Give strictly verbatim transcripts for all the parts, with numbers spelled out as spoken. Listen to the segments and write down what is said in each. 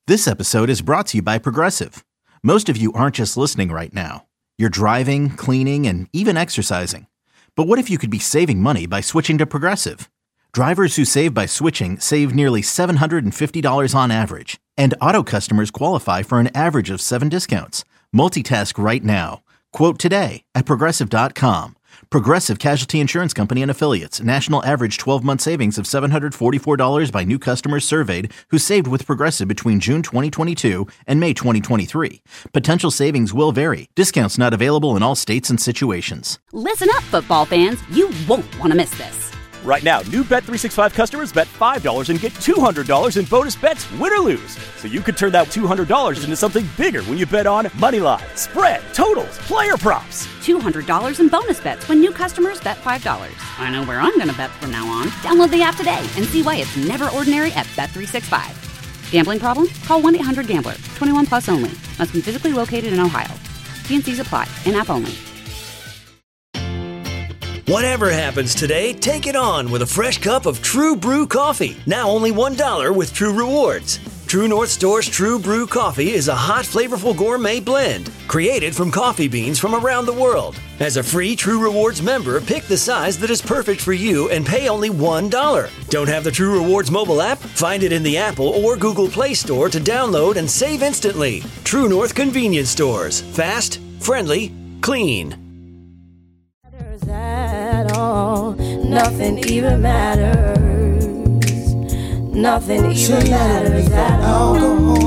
This episode is brought to you by Progressive. Most of you aren't just listening right now. You're driving, cleaning, and even exercising. But what if you could be saving money by switching to Progressive? Drivers who save by switching save nearly seven hundred fifty dollars on average. And auto customers qualify for an average of seven discounts. Multitask right now. Quote today at Progressive dot com. Progressive Casualty Insurance Company and Affiliates. National average twelve-month savings of seven hundred forty-four dollars by new customers surveyed who saved with Progressive between June twenty twenty-two and May twenty twenty-three. Potential savings will vary. Discounts not available in all states and situations. Listen up, football fans. You won't want to miss this. Right now, new Bet three sixty-five customers bet five dollars and get two hundred dollars in bonus bets, win or lose. So you could turn that two hundred dollars into something bigger when you bet on money line, spread, totals, player props. two hundred dollars in bonus bets when new customers bet five dollars. I know where I'm going to bet from now on. Download the app today and see why it's never ordinary at Bet three sixty-five. Gambling problem? Call one eight hundred gambler. twenty-one plus only. Must be physically located in Ohio. T and C's apply. In-app only. Whatever happens today, take it on with a fresh cup of True Brew coffee. Now only one dollar with True Rewards. True North Store's True Brew coffee is a hot, flavorful gourmet blend created from coffee beans from around the world. As a free True Rewards member, pick the size that is perfect for you and pay only one dollar. Don't have the True Rewards mobile app? Find it in the Apple or Google Play Store to download and save instantly. True North Convenience Stores. Fast, friendly, clean. At all, nothing even matters. Nothing even matters at all.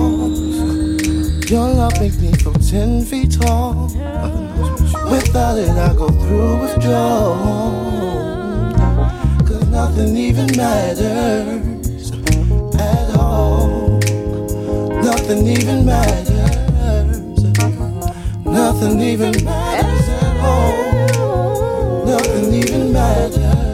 Your love makes me feel ten feet tall. Without it, I go through withdrawal. Cause nothing even matters at all. Nothing even matters. Nothing even matters at all. Nothing even matters.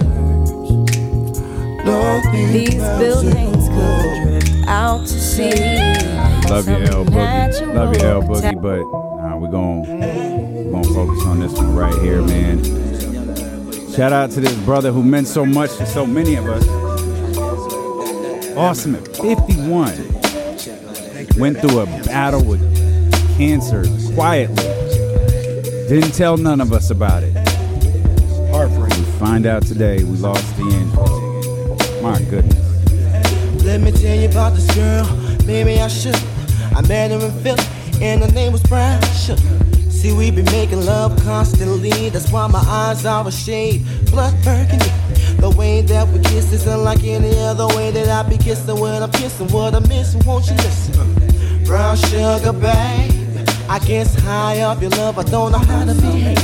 Nothing These matters buildings could drift out to sea. Love you, L Boogie. Love you, L Boogie. But nah, we're going we gonna focus on this one right here, man. Shout out to this brother who meant so much to so many of us. Awesome at fifty-one. Went through a battle with cancer quietly. Didn't tell none of us about it. We find out today we lost D'Angelo. My goodness. Let me tell you about this girl. Maybe I should. I met her in Philly, and her name was Brown Sugar. See, we be making love constantly. That's why my eyes are a shade blood burgundy. The way that we kiss is unlike any other way that I be kissing when I'm kissing. What I'm missing, won't you listen? Brown sugar, babe. I guess high up your love, I don't know how to behave.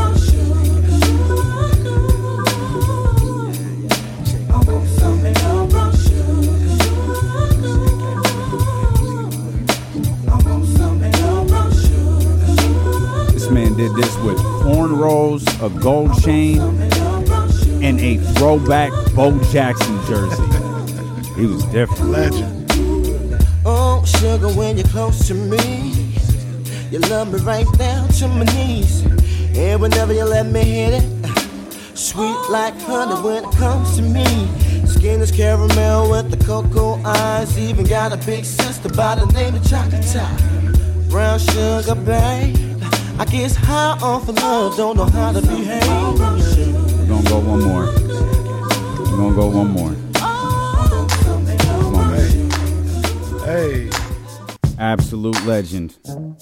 Man did this with cornrows, a gold chain, and a throwback Bo Jackson jersey. He was different. Legend. Oh, sugar, when you're close to me, you love me right down to my knees. And whenever you let me hit it, sweet like honey when it comes to me. Skin is caramel with the cocoa eyes. Even got a big sister by the name of Chocolate Top. Brown sugar, babe. I guess high off of love, don't know how to behave. We're gonna go one more. We're gonna go one more. Come on, man. Hey. Absolute legend.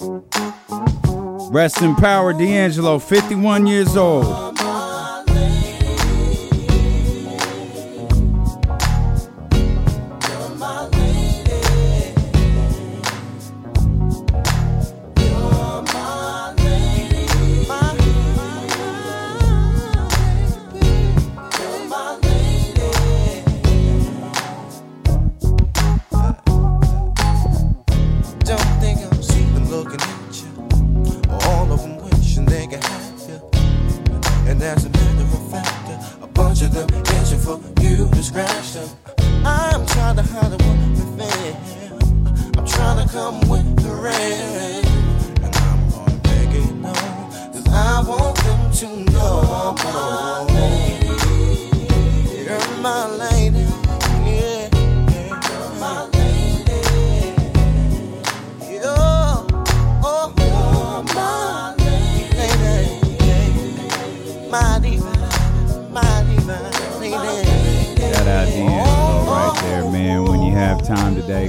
Rest in power, D'Angelo, fifty-one years old.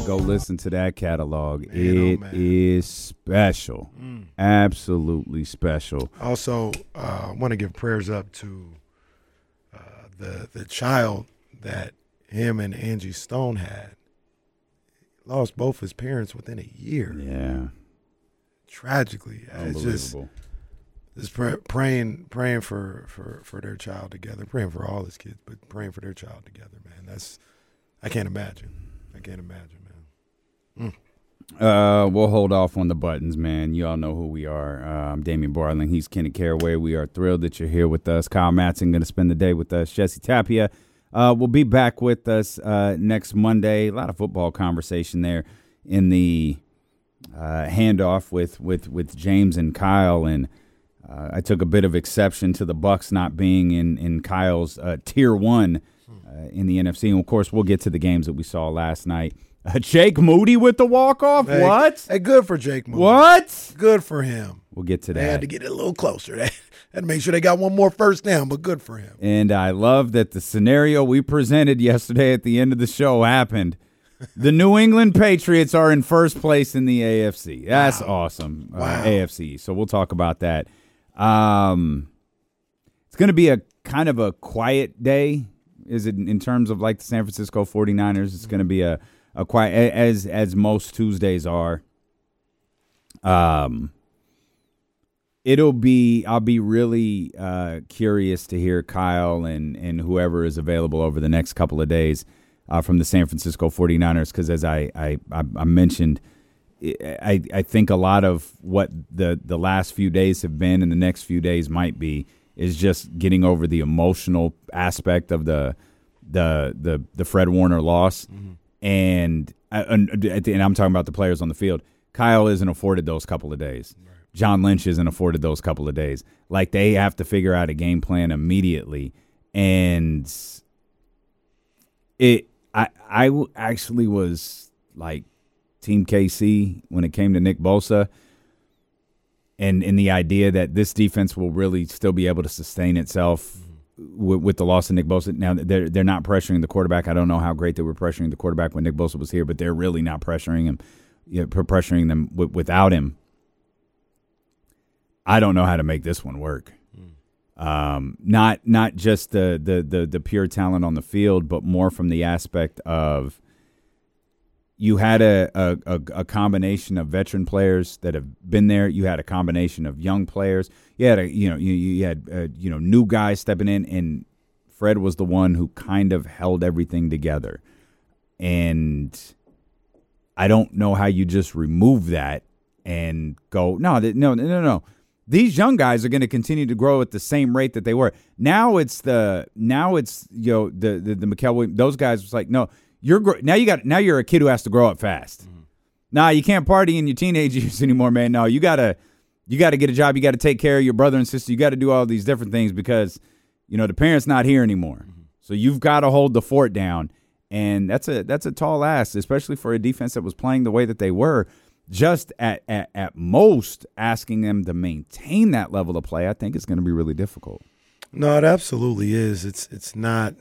go listen to that catalog. Man, it oh, is special. Mm. Absolutely special. Also, uh, I want to give prayers up to uh, the the child that him and Angie Stone had. Lost both his parents within a year. Yeah. Tragically. It's just, Unbelievable. just pray, praying praying for, for, for their child together, praying for all his kids, but praying for their child together, man. That's I can't imagine. I can't imagine, man. Mm. Uh, we'll hold off on the buttons, man. You all know who we are. Uh, I'm Damian Barling. He's Kenny Caraway. We are thrilled that you're here with us. Kyle Matson going to spend the day with us. Jesse Tapia uh, will be back with us uh, next Monday. A lot of football conversation there in the uh, handoff with, with, with James and Kyle. And uh, I took a bit of exception to the Bucs not being in, in Kyle's uh, tier one uh, in the N F C. And, of course, we'll get to the games that we saw last night. Uh, Jake Moody with the walk-off? Hey, what? Hey, good for Jake Moody. What? Good for him. We'll get to that. They had to get it a little closer. They had to make sure they got one more first down, but good for him. And I love that the scenario we presented yesterday at the end of the show happened. The New England Patriots are in first place in the A F C. That's wow. awesome. Wow. Uh, A F C. So we'll talk about that. Um, it's going to be a kind of a quiet day. Is it in terms of like the San Francisco forty-niners? It's going to be a A quiet, as as most Tuesdays are. Um, it'll be. I'll be really uh, curious to hear Kyle and and whoever is available over the next couple of days uh, from the San Francisco forty-niners, because as I I, I mentioned, I I think a lot of what the the last few days have been and the next few days might be is just getting over the emotional aspect of the the the the Fred Warner loss. Mm-hmm. And, and and I'm talking about the players on the field. Kyle isn't afforded those couple of days. Right. John Lynch isn't afforded those couple of days. Like, they have to figure out a game plan immediately. And it, I, I actually was like Team K C when it came to Nick Bosa, and and the idea that this defense will really still be able to sustain itself. With, with the loss of Nick Bosa. Now, they're, they're not pressuring the quarterback. I don't know how great they were pressuring the quarterback when Nick Bosa was here, but they're really not pressuring him, you know, pressuring them w- without him. I don't know how to make this one work. Mm. Um, not not just the, the, the, the pure talent on the field, but more from the aspect of you had a, a, a, a combination of veteran players that have been there. You had a combination of young players. You had a, you know, you, you had uh, you know new guys stepping in, and Fred was the one who kind of held everything together. And I don't know how you just remove that and go, no, no, no, no, no. These young guys are going to continue to grow at the same rate that they were. Now it's the now it's you know the the, the Mikael Williams, those guys was like, no. You're now you got now you're a kid who has to grow up fast. Mm-hmm. Nah, you can't party in your teenage years anymore, man. No, you gotta you gotta get a job. You gotta take care of your brother and sister. You gotta do all these different things because you know the parent's not here anymore. Mm-hmm. So you've got to hold the fort down, and that's a that's a tall ask, especially for a defense that was playing the way that they were. Just at at, at most asking them to maintain that level of play, I think is going to be really difficult. No, it absolutely is. It's it's not.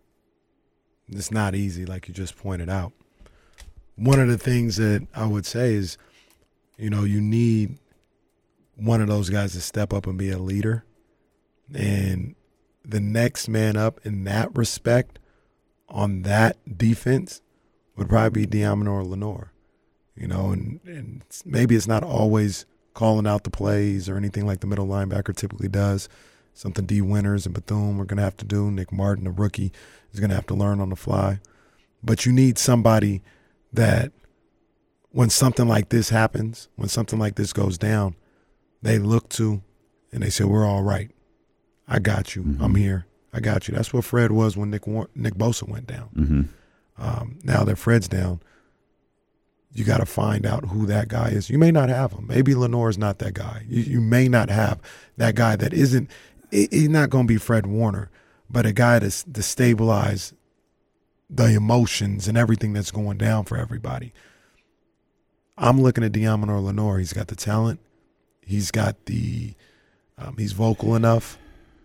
It's not easy, like you just pointed out. One of the things that I would say is, you know, you need one of those guys to step up and be a leader. And the next man up in that respect on that defense would probably be Deommodore Lenoir. You know, and, and maybe it's not always calling out the plays or anything like the middle linebacker typically does. Something D. Winters and Bethune are going to have to do. Nick Martin, a rookie, is going to have to learn on the fly. But you need somebody that when something like this happens, when something like this goes down, they look to and they say, we're all right. I got you. Mm-hmm. I'm here. I got you. That's what Fred was when Nick Nick Bosa went down. Mm-hmm. Um, now that Fred's down, you got to find out who that guy is. You may not have him. Maybe Lenoir's not that guy. You, you may not have that guy that isn't – he's not going to be Fred Warner, but a guy to, to stabilize the emotions and everything that's going down for everybody. I'm looking at Deommodore Lenoir. He's got the talent. He's got the um, – he's vocal enough.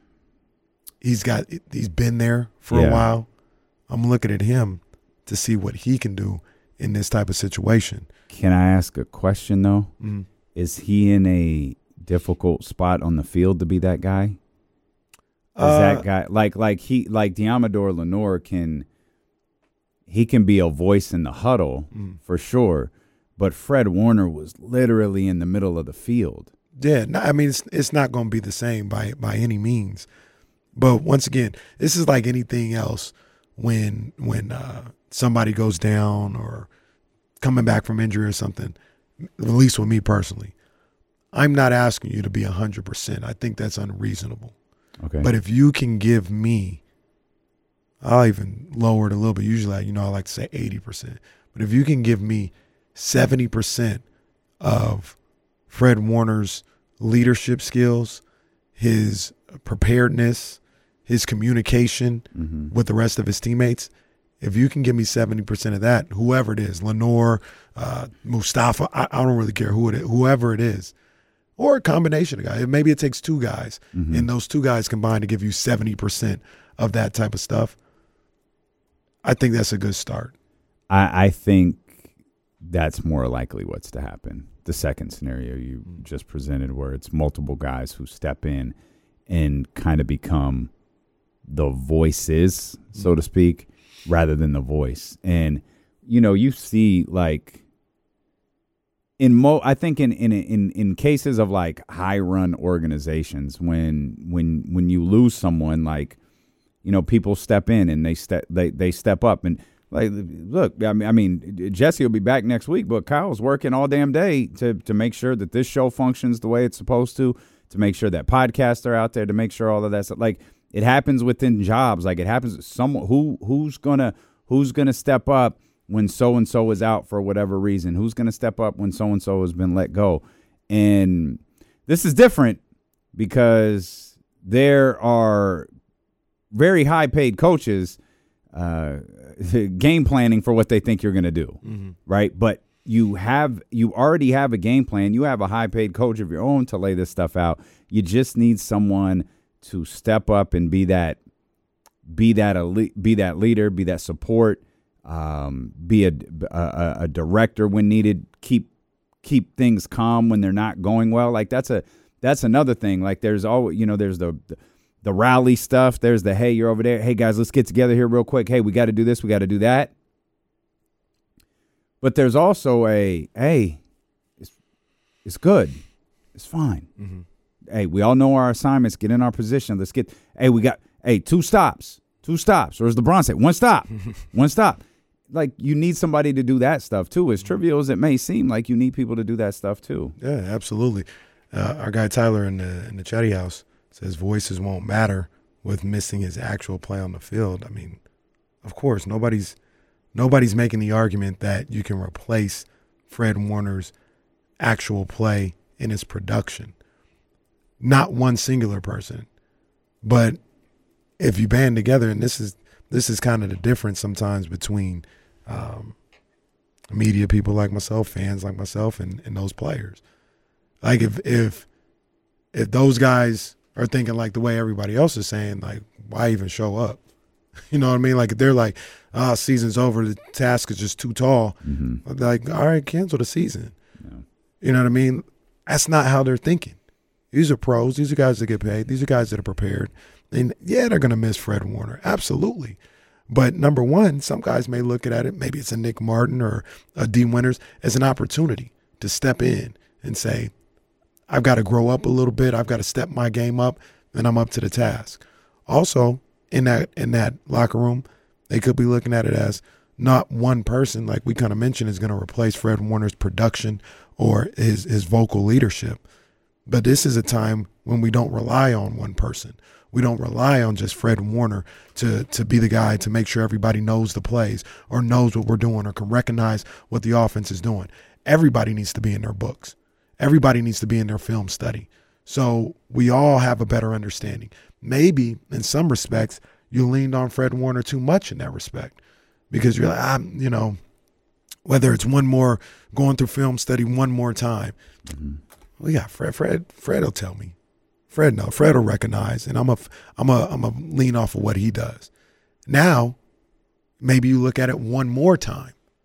He's got – he's been there for yeah. a while. I'm looking at him to see what he can do in this type of situation. Can I ask a question, though? Mm. Is he in a difficult spot on the field to be that guy? Is Uh, that guy like like he like Deommodore Lenoir can he can be a voice in the huddle Mm. for sure, but Fred Warner was literally in the middle of the field. Yeah, no, I mean, it's it's not going to be the same by by any means. But once again, this is like anything else when when uh, somebody goes down or coming back from injury or something, at least with me personally, I'm not asking you to be one hundred percent. I think that's unreasonable. Okay. But if you can give me, I'll even lower it a little bit. Usually, you know, I like to say eighty percent. But if you can give me seventy percent of Fred Warner's leadership skills, his preparedness, his communication mm-hmm. with the rest of his teammates, if you can give me seventy percent of that, whoever it is, Lenoir, uh, Mustafa, I, I don't really care who it is, whoever it is, or a combination of guys. Maybe it takes two guys, mm-hmm. and those two guys combine to give you seventy percent of that type of stuff. I think that's a good start. I, I think that's more likely what's to happen. The second scenario you just presented, where it's multiple guys who step in and kind of become the voices, so to speak, rather than the voice. And, you know, you see like in mo I think in in in in cases of like high run organizations, when when when you lose someone, like, you know, people step in and they step they they step up and like, look, I mean, I mean, Jesse will be back next week, but Kyle's working all damn day to to make sure that this show functions the way it's supposed to, to make sure that podcasts are out there, to make sure all of that stuff. Like, it happens within jobs. Like, it happens. Someone who who's gonna who's gonna step up when so and so is out for whatever reason. Who's gonna step up when so and so has been let go? And this is different because there are very high paid coaches uh, game planning for what they think you're going to do, mm-hmm. right? But you have you already have a game plan. You have a high paid coach of your own to lay this stuff out. You just need someone to step up and be that, be that elite, be that leader, be that support, um, be a, a a director when needed. Keep keep things calm when they're not going well. Like that's a that's another thing. Like there's always, you know, there's the, the the rally stuff. There's the, hey, you're over there. Hey guys, let's get together here real quick. Hey, we got to do this. We got to do that. But there's also a, hey, it's it's good. It's fine. Mm-hmm. Hey, we all know our assignments. Get in our position. Let's get, hey, we got, hey, two stops. Two stops. Or as LeBron said, one stop. One stop. Like, you need somebody to do that stuff, too. As trivial as it may seem, like, you need people to do that stuff, too. Yeah, absolutely. Uh, our guy Tyler in the in the chatty house says voices won't matter with missing his actual play on the field. I mean, of course, nobody's nobody's making the argument that you can replace Fred Warner's actual play in his production. Not one singular person. But if you band together, and this is this is kind of the difference sometimes between um, media people like myself, fans like myself, and, and those players. Like if if if those guys are thinking like the way everybody else is saying, like, why even show up? You know what I mean? Like, if they're like, ah, oh, season's over, the task is just too tall. Mm-hmm. Like, all right, cancel the season. Yeah. You know what I mean? That's not how they're thinking. These are pros. These are guys that get paid. These are guys that are prepared. And, yeah, they're going to miss Fred Warner. Absolutely. But, number one, some guys may look at it, maybe it's a Nick Martin or a D. Winters, as an opportunity to step in and say, I've got to grow up a little bit. I've got to step my game up, and I'm up to the task. Also, in that in that locker room, they could be looking at it as not one person, like we kind of mentioned, is going to replace Fred Warner's production or his, his vocal leadership. But this is a time when we don't rely on one person. We don't rely on just Fred Warner to, to be the guy to make sure everybody knows the plays or knows what we're doing or can recognize what the offense is doing. Everybody needs to be in their books. Everybody needs to be in their film study. So we all have a better understanding. Maybe in some respects, you leaned on Fred Warner too much in that respect because you're like, I'm, you know, whether it's one more going through film study one more time. Mm-hmm. We got Fred. Fred. Fred will tell me. Fred no. Fred will recognize, and I'm a, I'm a, I'm a lean off of what he does. Now, maybe you look at it one more time.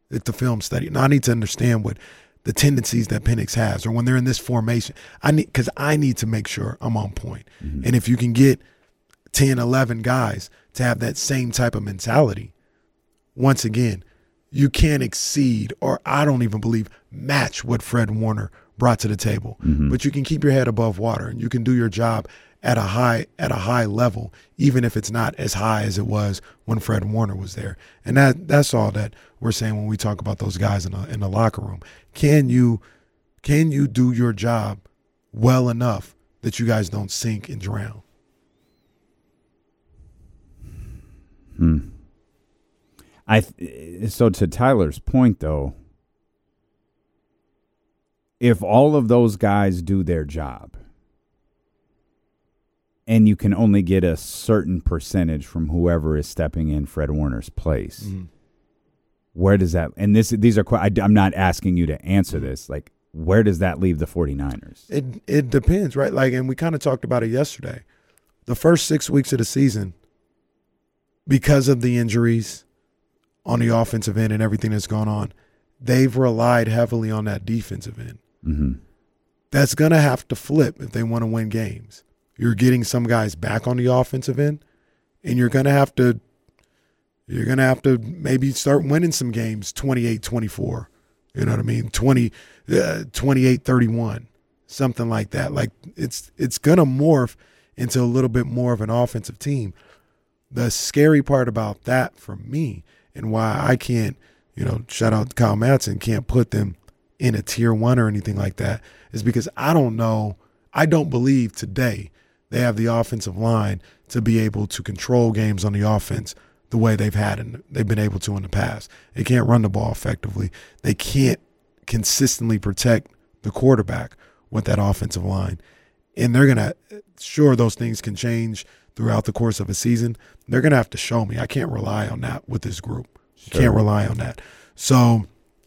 at the film study. Now I need to understand what the tendencies that Penix has, or when they're in this formation. I need because I need to make sure I'm on point. Mm-hmm. And if you can get ten, eleven guys to have that same type of mentality, once again, you can't exceed, or I don't even believe match what Fred Warner brought to the table. Mm-hmm. But you can keep your head above water, and you can do your job at a high at a high level, even if it's not as high as it was when Fred Warner was there. And that that's all that we're saying when we talk about those guys in the in the locker room. Can you can you do your job well enough that you guys don't sink and drown? Hmm. I th- so to Tyler's point though, if all of those guys do their job, and you can only get a certain percentage from whoever is stepping in Fred Warner's place, mm-hmm. where does that – and this these are – I'm not asking you to answer this. Like, where does that leave the 49ers? It it depends, right? Like, and we kind of talked about it yesterday. The first six weeks of the season, because of the injuries on the offensive end and everything that's gone on, they've relied heavily on that defensive end. Mm-hmm. That's going to have to flip if they want to win games. You're getting some guys back on the offensive end, and you're going to have to you're going to have to maybe start winning some games twenty-eight twenty-four. You know what I mean? twenty, uh, twenty-eight thirty-one, something like that. Like it's it's going to morph into a little bit more of an offensive team. The scary part about that for me, and why I can't, you know, shout out to Kyle Madsen, can't put them in a tier one or anything like that, is because I don't know, I don't believe today they have the offensive line to be able to control games on the offense the way they've had and they've been able to in the past. They can't run the ball effectively. They can't consistently protect the quarterback with that offensive line. And they're going to, sure, those things can change throughout the course of a season. They're going to have to show me. I can't rely on that with this group. Sure. Can't rely on that. So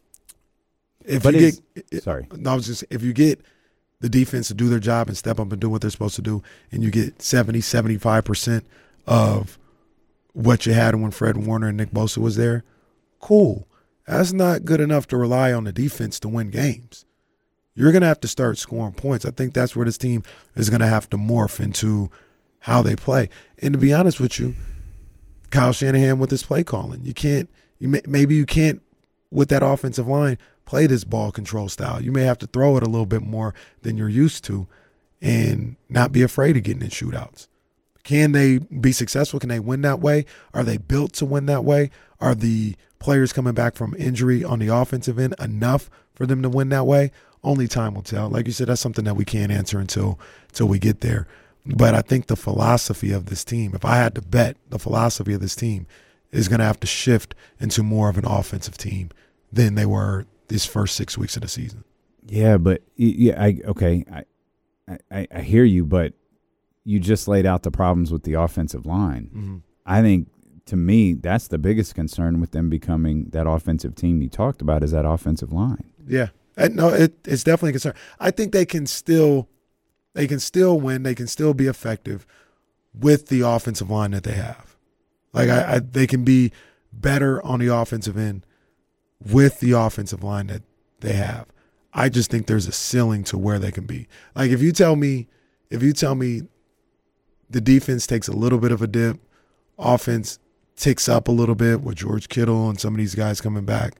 if but you get, sorry, no, I was just, if you get the defense to do their job and step up and do what they're supposed to do, and you get seventy, seventy-five percent of what you had when Fred Warner and Nick Bosa was there, cool. That's not good enough to rely on the defense to win games. You're going to have to start scoring points. I think that's where this team is going to have to morph into how they play. And to be honest with you, Kyle Shanahan with his play calling, you can't, you may, maybe you can't, with that offensive line, play this ball control style. You may have to throw it a little bit more than you're used to and not be afraid of getting in shootouts. Can they be successful? Can they win that way? Are they built to win that way? Are the players coming back from injury on the offensive end enough for them to win that way? Only time will tell. Like you said, that's something that we can't answer until until we get there. But I think the philosophy of this team, if I had to bet, the philosophy of this team is going to have to shift into more of an offensive team than they were these first six weeks of the season. Yeah, but yeah, I okay, I, I I hear you, but you just laid out the problems with the offensive line. Mm-hmm. I think, to me, that's the biggest concern with them becoming that offensive team you talked about, is that offensive line. Yeah, no, it, it's definitely a concern. I think they can still, they can still win. They can still be effective with the offensive line that they have. Like I, I they can be better on the offensive end with the offensive line that they have. I just think there's a ceiling to where they can be. Like if you tell me, if you tell me the defense takes a little bit of a dip, offense ticks up a little bit with George Kittle and some of these guys coming back,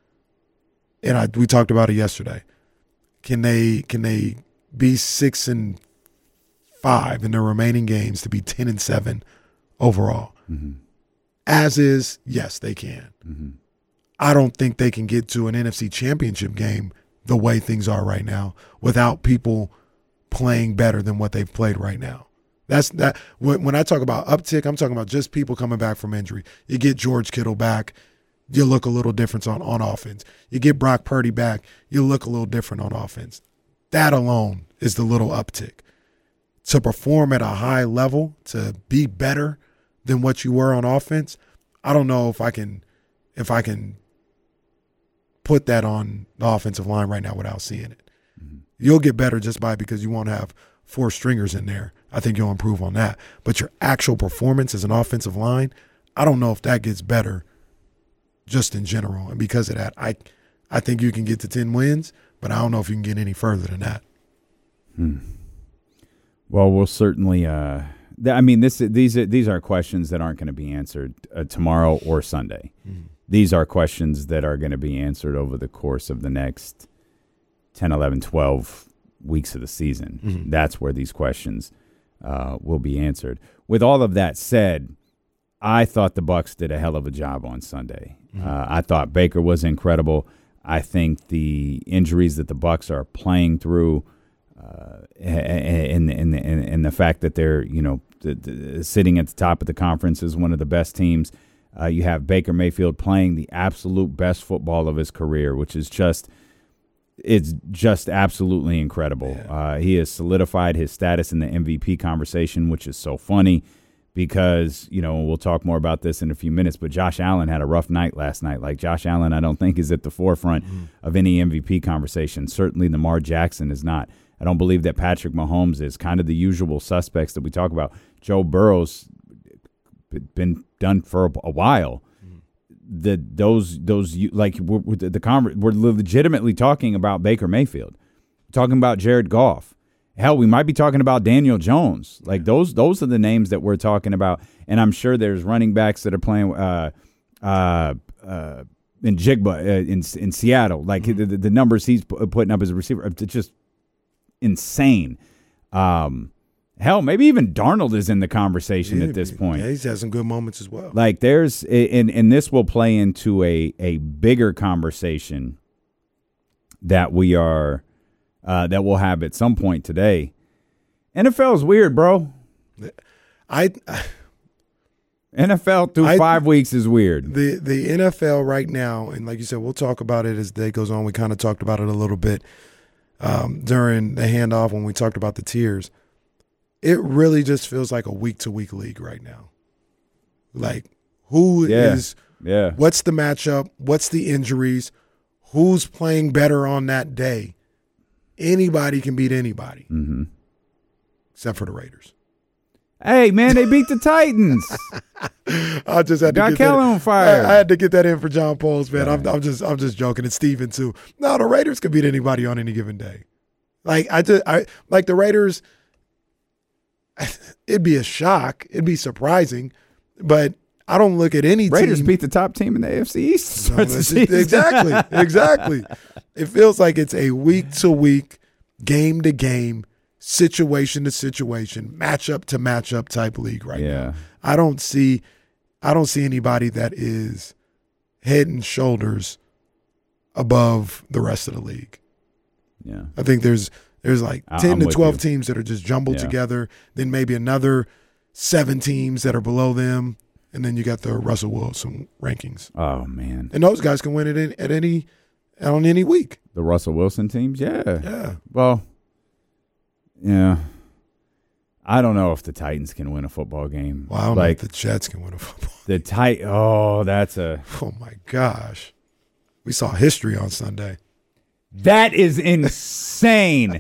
and I we talked about it yesterday. Can they can they be six and five in their remaining games to be ten and seven overall? Mm-hmm. As is, yes, they can. Mm-hmm. I don't think they can get to an N F C championship game the way things are right now without people playing better than what they've played right now. That's that. When, when I talk about uptick, I'm talking about just people coming back from injury. You get George Kittle back, you look a little different on, on offense. You get Brock Purdy back, you look a little different on offense. That alone is the little uptick. To perform at a high level, to be better than what you were on offense, I don't know if I can if I can put that on the offensive line right now without seeing it. Mm-hmm. You'll get better just by because you won't have four stringers in there. I think you'll improve on that. But your actual performance as an offensive line, I don't know if that gets better just in general. And because of that, I I think you can get to ten wins, but I don't know if you can get any further than that. Hmm. Well, we'll certainly. Uh, th- I mean, this these are, these are questions that aren't going to be answered uh, tomorrow or Sunday. Mm. These are questions that are going to be answered over the course of the next ten, eleven, twelve weeks of the season. Mm-hmm. That's where these questions uh, will be answered. With all of that said, I thought the Bucs did a hell of a job on Sunday. Mm-hmm. Uh, I thought Baker was incredible. I think the injuries that the Bucs are playing through, uh, and, and, and, and the fact that they're, you know, the, the, sitting at the top of the conference as one of the best teams. Uh, you have Baker Mayfield playing the absolute best football of his career, which is just, it's just absolutely incredible. Yeah. Uh, he has solidified his status in the M V P conversation, which is so funny because, you know, we'll talk more about this in a few minutes, but Josh Allen had a rough night last night. Like, Josh Allen, I don't think is at the forefront mm-hmm. of any M V P conversation. Certainly Lamar Jackson is not. I don't believe that Patrick Mahomes is. Kind of the usual suspects that we talk about. Joe Burrow's been done for a, a while. The those those like we're, we're the, the conver- we're legitimately talking about Baker Mayfield, we're talking about Jared Goff. Hell, we might be talking about Daniel Jones. Like those those are the names that we're talking about. And I'm sure there's running backs that are playing uh, uh, uh, in Jigba uh, in in Seattle. Like mm-hmm. the, the numbers he's putting up as a receiver, it's just insane. Um, Hell, maybe even Darnold is in the conversation yeah, at this point. Yeah, he's had some good moments as well. Like there's, and, and this will play into a, a bigger conversation that we are, uh, that we'll have at some point today. N F L is weird, bro. I, I N F L through I, five weeks is weird. The the N F L right now, and like you said, we'll talk about it as the day goes on. We kind of talked about it a little bit um, during the handoff when we talked about the tiers. It really just feels like a week-to-week league right now. Like, who yeah. is yeah. – what's the matchup? What's the injuries? Who's playing better on that day? Anybody can beat anybody mm-hmm. except for the Raiders. Hey, man, they beat the Titans. I just had to Got get Kelly that on fire. I, I had to get that in for John Pauls, man. Yeah. I'm, I'm just I'm just joking. And Steven, too. No, the Raiders could beat anybody on any given day. Like, I just – I like the Raiders – it'd be a shock. It'd be surprising, but I don't look at any Raiders team. beat the top team in the A F C East. No, exactly, exactly. It feels like it's a week-to-week, game-to-game, situation-to-situation, matchup-to-matchup type league right yeah. now. I don't see, I don't see anybody that is head and shoulders above the rest of the league. Yeah, I think there's. There's like ten I'm to twelve you. teams that are just jumbled yeah. together. Then maybe another seven teams that are below them. And then you got the Russell Wilson rankings. Oh, man. And those guys can win it at any on any week. The Russell Wilson teams? Yeah. Yeah. Well, yeah. I don't know if the Titans can win a football game. Well, I don't like, know if the Jets can win a football game. The Tit- Oh, that's a – Oh, my gosh. We saw history on Sunday. That is insane.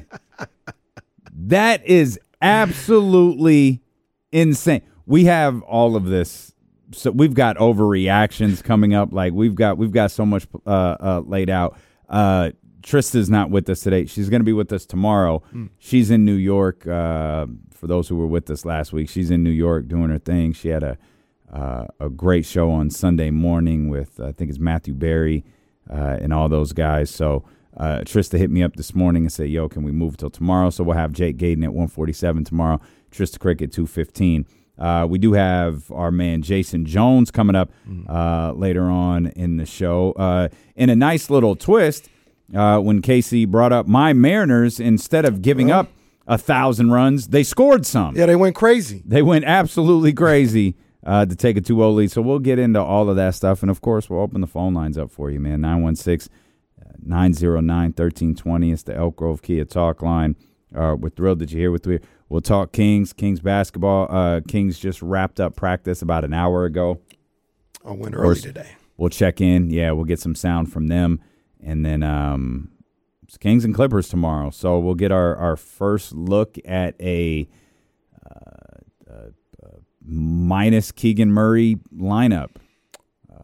That is absolutely insane. We have all of this. So we've got overreactions coming up. Like we've got we've got so much uh, uh, laid out. Uh, Trista's not with us today. She's going to be with us tomorrow. Mm. She's in New York. Uh, for those who were with us last week, she's in New York doing her thing. She had a uh, a great show on Sunday morning with I think it's Matthew Berry uh, and all those guys. So. Uh, Trista hit me up this morning and said, yo, can we move till tomorrow? So we'll have Jake Gaden at one forty-seven tomorrow, Trista Crick at two fifteen. Uh, we do have our man Jason Jones coming up uh, later on in the show. Uh, in a nice little twist, uh, when Casey brought up my Mariners, instead of giving up a thousand runs, they scored some. Yeah, they went crazy. They went absolutely crazy uh, to take a two oh lead. So we'll get into all of that stuff. And, of course, we'll open the phone lines up for you, man, nine one six nine oh nine, one three two oh. It's the Elk Grove Kia talk line. Uh, we're thrilled that you're here with me. We'll talk Kings, Kings basketball. Uh, Kings just wrapped up practice about an hour ago. I went early today. We'll check in. Yeah, we'll get some sound from them. And then um, it's Kings and Clippers tomorrow. So we'll get our, our first look at a uh, uh, uh, minus Keegan Murray lineup.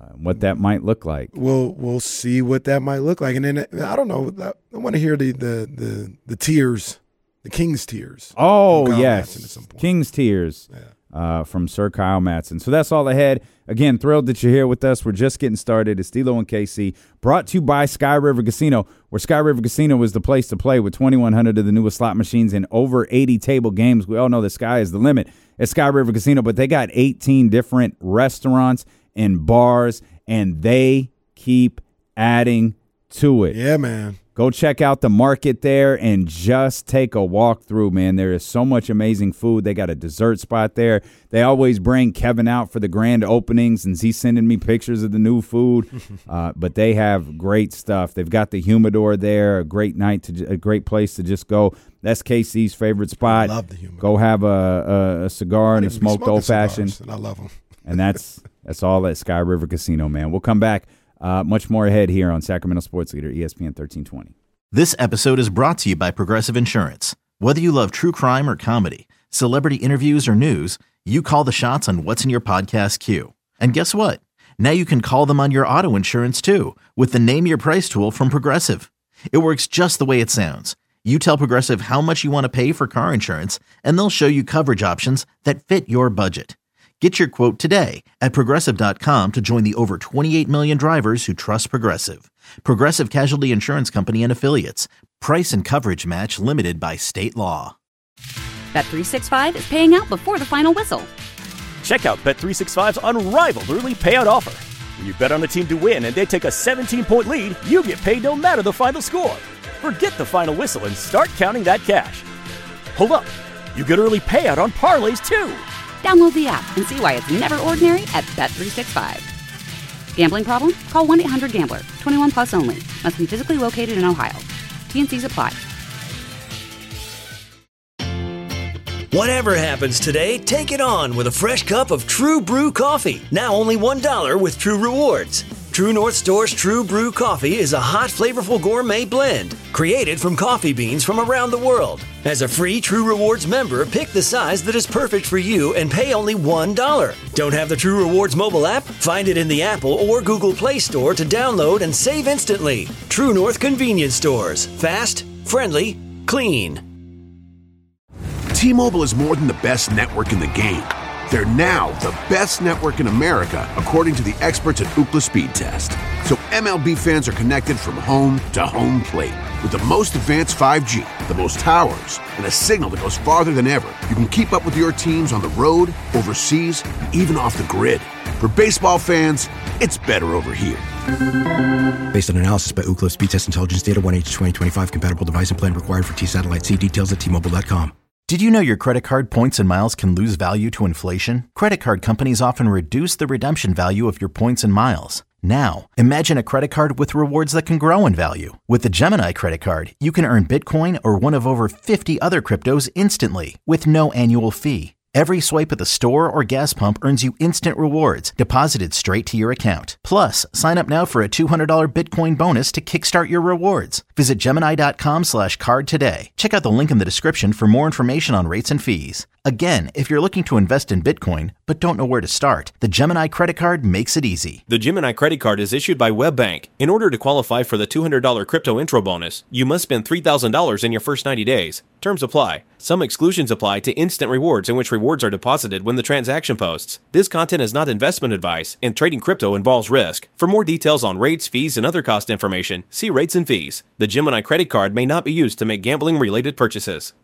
uh, what that might look like. We'll we'll see what that might look like, and then I don't know. I want to hear the the the, the tiers, the King's tiers. Oh yes, King's tiers. Yeah. Uh, from Sir Kyle Matson. So that's all ahead. Again, thrilled that you're here with us. We're just getting started. It's D-Lo and K C, brought to you by Sky River Casino, where Sky River Casino is the place to play with twenty-one hundred of the newest slot machines and over eighty table games. We all know the sky is the limit at Sky River Casino, but they got eighteen different restaurants and bars, and they keep adding to it. Yeah, man. Go check out the market there and just take a walk through, man. There is so much amazing food. They got a dessert spot there. They always bring Kevin out for the grand openings, and he's sending me pictures of the new food. uh, but they have great stuff. They've got the humidor there, a great night, to a great place to just go. That's K C's favorite spot. I love the humidor. Go have a, a, a cigar and a smoked old-fashioned. And I love them. And that's that's all at Sky River Casino, man. We'll come back. Uh, much more ahead here on Sacramento Sports Leader, E S P N thirteen twenty. This episode is brought to you by Progressive Insurance. Whether you love true crime or comedy, celebrity interviews or news, you call the shots on what's in your podcast queue. And guess what? Now you can call them on your auto insurance too with the Name Your Price tool from Progressive. It works just the way it sounds. You tell Progressive how much you want to pay for car insurance, and they'll show you coverage options that fit your budget. Get your quote today at Progressive dot com to join the over twenty-eight million drivers who trust Progressive. Progressive Casualty Insurance Company and Affiliates. Price and coverage match limited by state law. Bet three sixty-five is paying out before the final whistle. Check out Bet three sixty-five's unrivaled early payout offer. When you bet on a team to win and they take a seventeen-point lead, you get paid no matter the final score. Forget the final whistle and start counting that cash. Hold up. You get early payout on parlays, too. Download the app and see why it's never ordinary at Bet three sixty-five. Gambling problem? Call one eight hundred gambler. twenty-one plus only. Must be physically located in Ohio. T and C's apply. Whatever happens today, take it on with a fresh cup of True Brew coffee. Now only one dollar with True Rewards. True North Store's True Brew Coffee is a hot, flavorful gourmet blend created from coffee beans from around the world. As a free True Rewards member, pick the size that is perfect for you and pay only one dollar. Don't have the True Rewards mobile app? Find it in the Apple or Google Play Store to download and save instantly. True North Convenience Stores. Fast, friendly, clean. T-Mobile is more than the best network in the game. They're now the best network in America, according to the experts at Ookla Speed Test. So M L B fans are connected from home to home plate. With the most advanced five G, the most towers, and a signal that goes farther than ever, you can keep up with your teams on the road, overseas, and even off the grid. For baseball fans, it's better over here. Based on analysis by Ookla Speed Test Intelligence Data, one H twenty twenty-five compatible device and plan required for T-Satellite. See details at T Mobile dot com. Did you know your credit card points and miles can lose value to inflation? Credit card companies often reduce the redemption value of your points and miles. Now, imagine a credit card with rewards that can grow in value. With the Gemini credit card, you can earn Bitcoin or one of over fifty other cryptos instantly with no annual fee. Every swipe at the store or gas pump earns you instant rewards deposited straight to your account. Plus, sign up now for a two hundred dollars Bitcoin bonus to kickstart your rewards. Visit Gemini dot com slash card today. Check out the link in the description for more information on rates and fees. Again, if you're looking to invest in Bitcoin but don't know where to start, the Gemini credit card makes it easy. The Gemini credit card is issued by WebBank. In order to qualify for the two hundred dollars crypto intro bonus, you must spend three thousand dollars in your first ninety days. Terms apply. Some exclusions apply to instant rewards, in which rewards are deposited when the transaction posts. This content is not investment advice, and trading crypto involves risk. For more details on rates, fees, and other cost information, see rates and fees. The Gemini credit card may not be used to make gambling-related purchases.